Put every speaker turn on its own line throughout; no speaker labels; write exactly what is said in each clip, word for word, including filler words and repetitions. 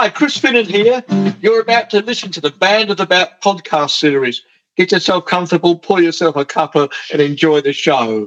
Hi, Chris Finnan here. You're about to listen to the Banded About podcast series. Get yourself comfortable, pour yourself a cuppa and enjoy the show.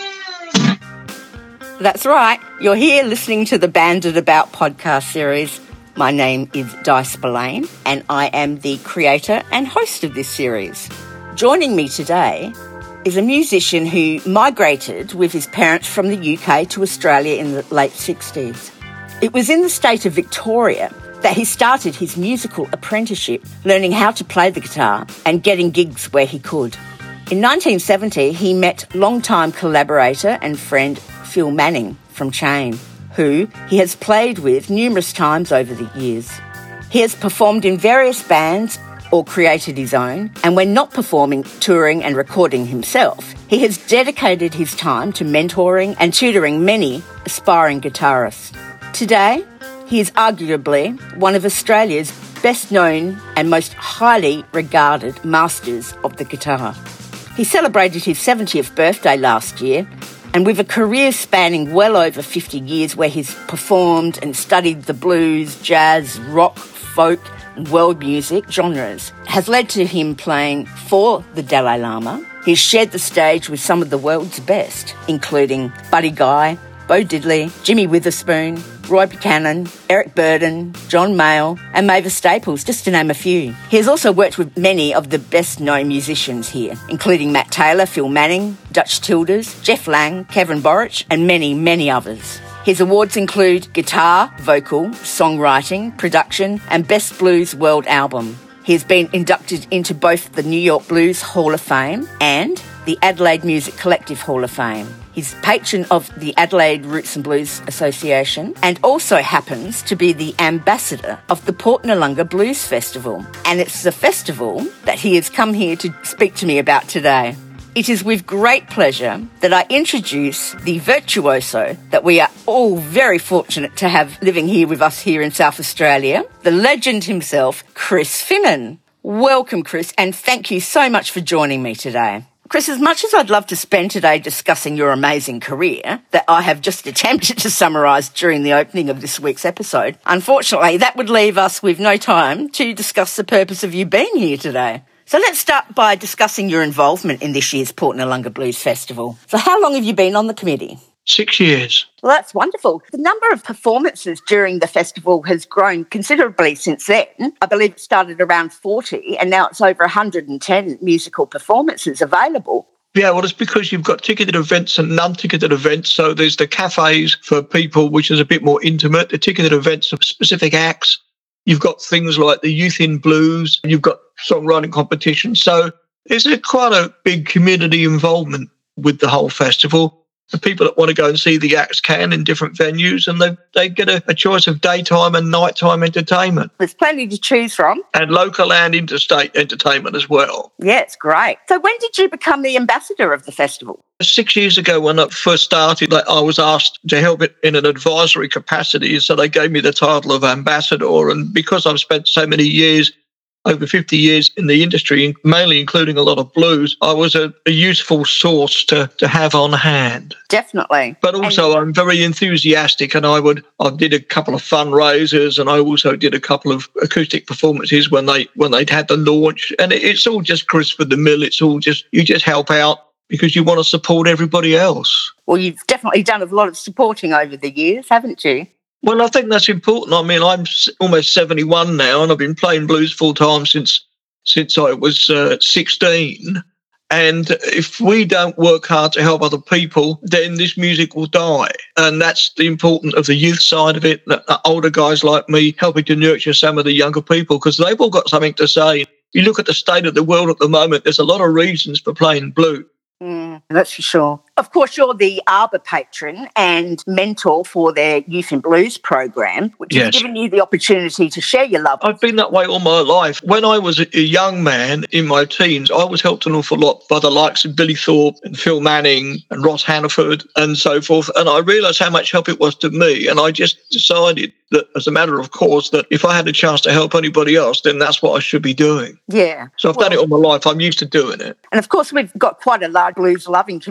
That's right. You're here listening to the Banded About podcast series. My name is Di Spillane and I am the creator and host of this series. Joining me today is a musician who migrated with his parents from the U K to Australia in the late sixties. It was in the state of Victoria that he started his musical apprenticeship, learning how to play the guitar and getting gigs where he could. In nineteen seventy, he met longtime collaborator and friend Phil Manning from Chain, who he has played with numerous times over the years. He has performed in various bands or created his own, and when not performing, touring and recording himself, he has dedicated his time to mentoring and tutoring many aspiring guitarists. Today, he is arguably one of Australia's best-known and most highly regarded masters of the guitar. He celebrated his seventieth birthday last year, and with a career spanning well over fifty years where he's performed and studied the blues, jazz, rock, folk and world music genres, has led to him playing for the Dalai Lama. He's shared the stage with some of the world's best, including Buddy Guy, Bo Diddley, Jimmy Witherspoon, Roy Buchanan, Eric Burdon, John Mayall and Mavis Staples, just to name a few. He has also worked with many of the best-known musicians here, including Matt Taylor, Phil Manning, Dutch Tilders, Jeff Lang, Kevin Borich and many, many others. His awards include Guitar, Vocal, Songwriting, Production and Best Blues World Album. He has been inducted into both the New York Blues Hall of Fame and the Adelaide Music Collective Hall of Fame. He's patron of the Adelaide Roots and Blues Association and also happens to be the ambassador of the Port Noarlunga Blues Festival. And it's the festival that he has come here to speak to me about today. It is with great pleasure that I introduce the virtuoso that we are all very fortunate to have living here with us here in South Australia, the legend himself, Chris Finnan. Welcome, Chris, and thank you so much for joining me today. Chris, as much as I'd love to spend today discussing your amazing career that I have just attempted to summarise during the opening of this week's episode, unfortunately that would leave us with no time to discuss the purpose of you being here today. So let's start by discussing your involvement in this year's Port Noarlunga Blues Festival. So how long have you been on the committee?
Six years.
Well, that's wonderful. The number of performances during the festival has grown considerably since then. I believe it started around forty and now it's over one hundred ten musical performances available.
Yeah, well, it's because you've got ticketed events and non-ticketed events. So there's the cafes for people, which is a bit more intimate. The ticketed events of specific acts. You've got things like the Youth in Blues. You've got songwriting competitions. So there's a quite a big community involvement with the whole festival. The people that want to go and see the acts can in different venues, and they they get a, a choice of daytime and nighttime entertainment.
There's plenty to choose from.
And local and interstate entertainment as well.
Yeah, it's great. So when did you become the ambassador of the festival?
Six years ago when I first started, I was asked to help it in an advisory capacity, so they gave me the title of ambassador. And because I've spent so many years, over fifty years in the industry, mainly including a lot of blues, I was a, a useful source to, to have on hand.
Definitely.
But also and I'm very enthusiastic, and I would I did a couple of fundraisers, and I also did a couple of acoustic performances when they when they'd had the launch. And it, it's all just Chris for the mill. It's all just you just help out because you want to support everybody else.
Well, you've definitely done a lot of supporting over the years, haven't you?
Well, I think that's important. I mean, I'm almost seventy-one now, and I've been playing blues full time since since I was uh, sixteen. And if we don't work hard to help other people, then this music will die. And that's the importance of the youth side of it, that older guys like me helping to nurture some of the younger people, because they've all got something to say. You look at the state of the world at the moment, there's a lot of reasons for playing blues.
Mm, that's for sure. Of course, you're the ARBA patron and mentor for their Youth in Blues program, which
Yes.
has given you the opportunity to share your love.
I've been that way all my life. When I was a young man in my teens, I was helped an awful lot by the likes of Billy Thorpe and Phil Manning and Ross Hannaford and so forth. And I realised how much help it was to me. And I just decided that, as a matter of course, that if I had a chance to help anybody else, then that's what I should be doing.
Yeah.
So I've
well,
done it all my life. I'm used to doing it.
And of course, we've got quite a large blues-loving community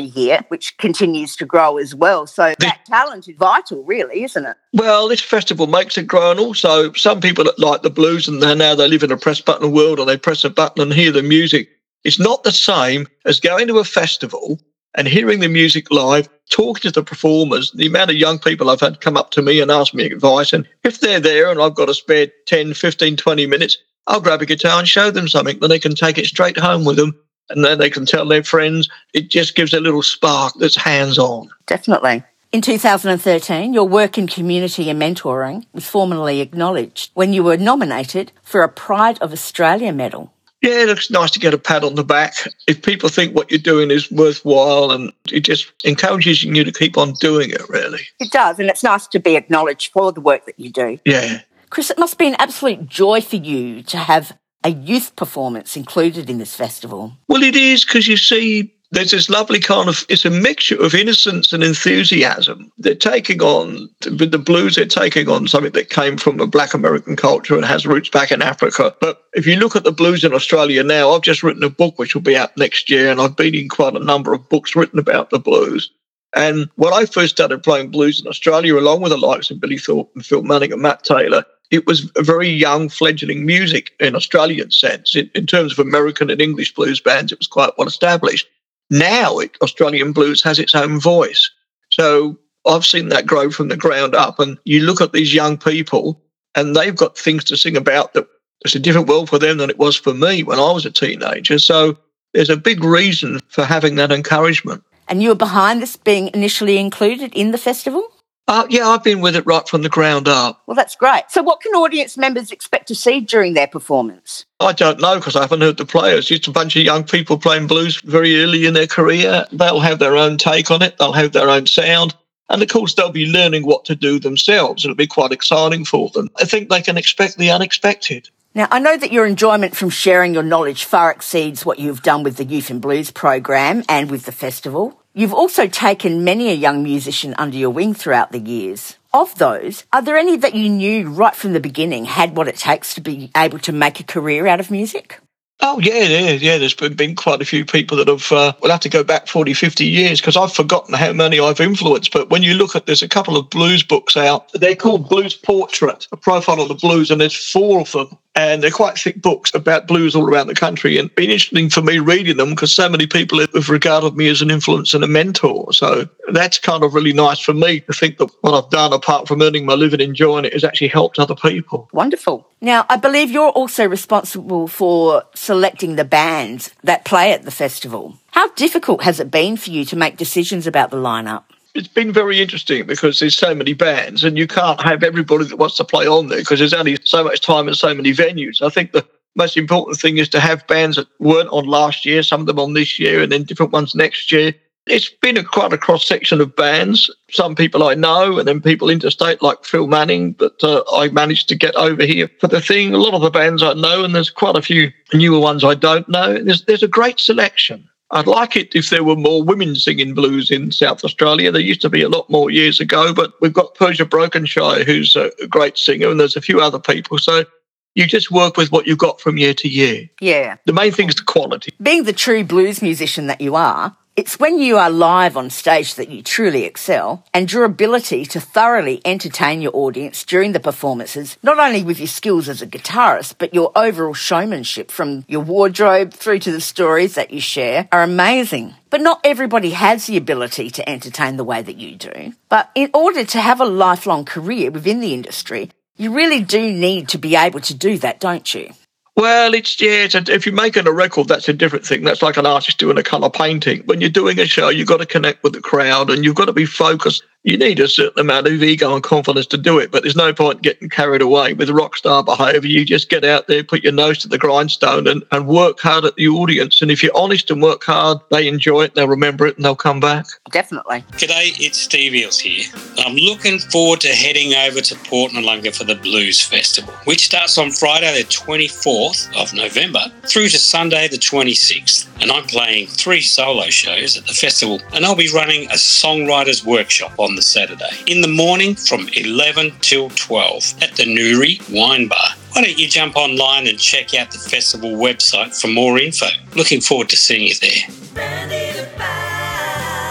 community here, which continues to grow as well. So that talent is vital, really, isn't it?
Well, this festival makes it grow, and also some people that like the blues and now they live in a press button world, or they press a button and hear the music. It's not the same as going to a festival and hearing the music live, talking to the performers. The amount of young people I've had come up to me and ask me advice, and if they're there and I've got a spare ten, fifteen, twenty minutes, I'll grab a guitar and show them something, then they can take it straight home with them, and then they can tell their friends. It just gives a little spark that's hands-on.
Definitely. In two thousand thirteen, your work in community and mentoring was formally acknowledged when you were nominated for a Pride of Australia medal.
Yeah, it looks nice to get a pat on the back. If people think what you're doing is worthwhile, and it just encourages you to keep on doing it, really.
It does, and it's nice to be acknowledged for the work that you do.
Yeah.
Chris, it must be an absolute joy for you to have a youth performance included in this festival.
Well, it is, because you see, there's this lovely kind of, it's a mixture of innocence and enthusiasm. They're taking on, with the blues, they're taking on something that came from a black American culture and has roots back in Africa. But if you look at the blues in Australia now, I've just written a book which will be out next year, and I've been in quite a number of books written about the blues. And when I first started playing blues in Australia, along with the likes of Billy Thorpe and Phil Manning and Matt Taylor, it was a very young fledgling music in Australian sense. In, in terms of American and English blues bands, it was quite well established. Now it, Australian blues has its own voice. So I've seen that grow from the ground up. And you look at these young people and they've got things to sing about that it's a different world for them than it was for me when I was a teenager. So there's a big reason for having that encouragement.
And you were behind this being initially included in the festival?
Uh, yeah, I've been with it right from the ground up.
Well, that's great. So what can audience members expect to see during their performance?
I don't know, because I haven't heard the players. It's a bunch of young people playing blues very early in their career. They'll have their own take on it. They'll have their own sound. And, of course, they'll be learning what to do themselves. It'll be quite exciting for them. I think they can expect the unexpected.
Now, I know that your enjoyment from sharing your knowledge far exceeds what you've done with the Youth in Blues program and with the festival. You've also taken many a young musician under your wing throughout the years. Of those, are there any that you knew right from the beginning had what it takes to be able to make a career out of music?
Oh, yeah, yeah, yeah. There's been, been quite a few people that have, uh, we'll have to go back forty, fifty years, because I've forgotten how many I've influenced. But when you look at, there's a couple of blues books out. They're called Blues Portrait, a profile of the blues, and there's four of them. And they're quite thick books about blues all around the country. And it's been interesting for me reading them, because so many people have regarded me as an influence and a mentor. So that's kind of really nice for me to think that what I've done, apart from earning my living enjoying it, has actually helped other people.
Wonderful. Now, I believe you're also responsible for selecting the bands that play at the festival. How difficult has it been for you to make decisions about the lineup?
It's been very interesting, because there's so many bands and you can't have everybody that wants to play on there, because there's only so much time and so many venues. I think the most important thing is to have bands that weren't on last year, some of them on this year, and then different ones next year. It's been a, quite a cross-section of bands. Some people I know, and then people interstate like Phil Manning that uh, I managed to get over here for the thing. A lot of the bands I know, and there's quite a few newer ones I don't know. There's, there's a great selection. I'd like it if there were more women singing blues in South Australia. There used to be a lot more years ago, but we've got Persia Brokenshire, who's a great singer, and there's a few other people. So you just work with what you've got from year to year.
Yeah.
The main thing is the quality.
Being the true blues musician that you are, it's when you are live on stage that you truly excel, and your ability to thoroughly entertain your audience during the performances, not only with your skills as a guitarist, but your overall showmanship from your wardrobe through to the stories that you share are amazing. But not everybody has the ability to entertain the way that you do. But in order to have a lifelong career within the industry, you really do need to be able to do that, don't you?
Well, it's, yeah, it's a, if you're making a record, that's a different thing. That's like an artist doing a colour painting. When you're doing a show, you've got to connect with the crowd and you've got to be focused. You need a certain amount of ego and confidence to do it, but there's no point getting carried away with rock star behaviour. You just get out there, put your nose to the grindstone and, and work hard at the audience. And if you're honest and work hard, they enjoy it, they'll remember it and they'll come back.
Definitely.
G'day, it's Steve Eels here. I'm looking forward to heading over to Port Noarlunga for the Blues Festival, which starts on Friday the twenty-fourth of November through to Sunday the twenty-sixth. And I'm playing three solo shows at the festival, and I'll be running a songwriters workshop on the Saturday in the morning from eleven till twelve at the Newry Wine Bar. Why don't you jump online and check out the festival website for more info? Looking forward to seeing you there.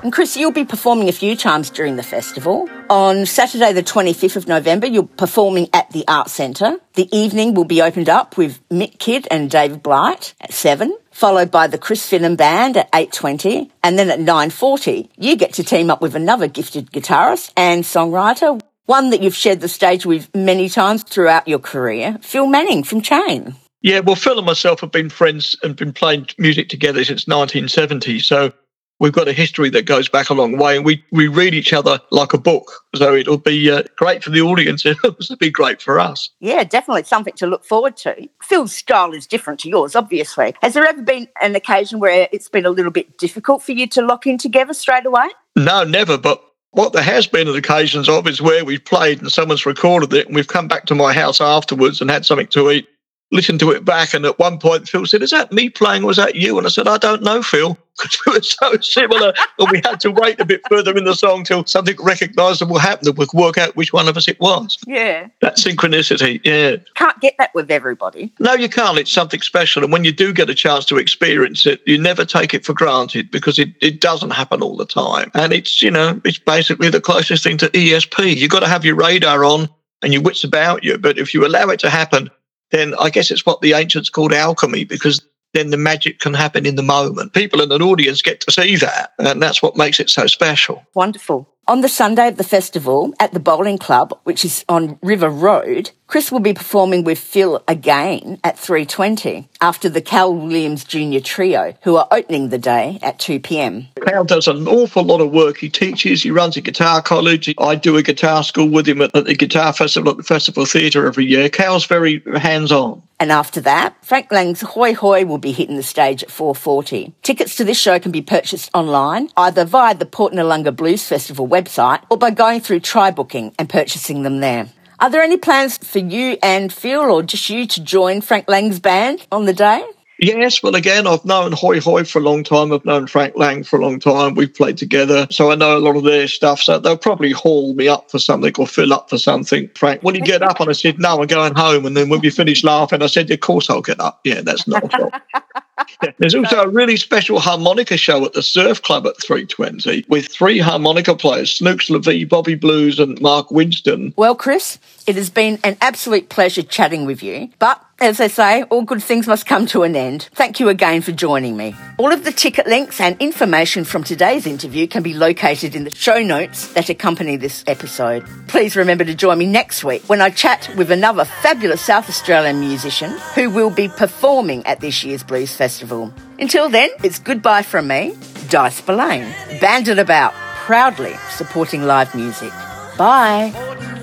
And Chris, you'll be performing a few times during the festival. On Saturday the twenty-fifth of November, you're performing at the Art Centre. The evening will be opened up with Mick Kidd and David Blight at seven, followed by the Chris Finham Band at eight twenty, and then at nine forty, you get to team up with another gifted guitarist and songwriter, one that you've shared the stage with many times throughout your career, Phil Manning from Chain.
Yeah, well, Phil and myself have been friends and been playing music together since nineteen seventy, so we've got a history that goes back a long way, and we, we read each other like a book. So it'll be uh, great for the audience. It'll be great for us.
Yeah, definitely something to look forward to. Phil's style is different to yours, obviously. Has there ever been an occasion where it's been a little bit difficult for you to lock in together straight away?
No, never. But what there has been on occasions of is where we've played and someone's recorded it, and we've come back to my house afterwards and had something to eat, listened to it back, and at one point Phil said, "Is that me playing or was that you?" And I said, "I don't know, Phil," because we were so similar and we had to wait a bit further in the song till something recognisable happened and we could work out which one of us it was.
Yeah.
That synchronicity, yeah.
Can't get that with everybody.
No, you can't. It's something special. And when you do get a chance to experience it, you never take it for granted because it, it doesn't happen all the time. And it's, you know, it's basically the closest thing to E S P. You've got to have your radar on and your wits about you. But if you allow it to happen, then I guess it's what the ancients called alchemy, because then the magic can happen in the moment. People in an audience get to see that, and that's what makes it so special.
Wonderful. On the Sunday of the festival at the Bowling Club, which is on River Road, Chris will be performing with Phil again at three twenty after the Cal Williams Junior Trio, who are opening the day at two p.m.
Cal does an awful lot of work. He teaches, he runs a guitar college. I do a guitar school with him at the Guitar Festival at the Festival Theatre every year. Cal's very hands-on.
And after that, Frank Lang's Hoi Hoi will be hitting the stage at four forty. Tickets to this show can be purchased online, either via the Port Noarlunga Blues Festival website or by going through Try Booking and purchasing them there. Are there any plans for you and Phil, or just you, to join Frank Lang's band on the day?
Yes, well, again, I've known Hoi Hoi for a long time. I've known Frank Lang for a long time. We've played together, so I know a lot of their stuff. So they'll probably haul me up for something or fill up for something. Frank, when you get up, and I said, "No, I'm going home." And then when we finished laughing, I said, "Of course I'll get up." Yeah, that's not a problem. Yeah. There's also a really special harmonica show at the Surf Club at three twenty with three harmonica players, Snooks LeVee, Bobby Blues and Mark Winston.
Well, Chris, it has been an absolute pleasure chatting with you, but as they say, all good things must come to an end. Thank you again for joining me. All of the ticket links and information from today's interview can be located in the show notes that accompany this episode. Please remember to join me next week when I chat with another fabulous South Australian musician who will be performing at this year's Blues Festival. Until then, it's goodbye from me, Di Spillane, banded about, proudly supporting live music. Bye.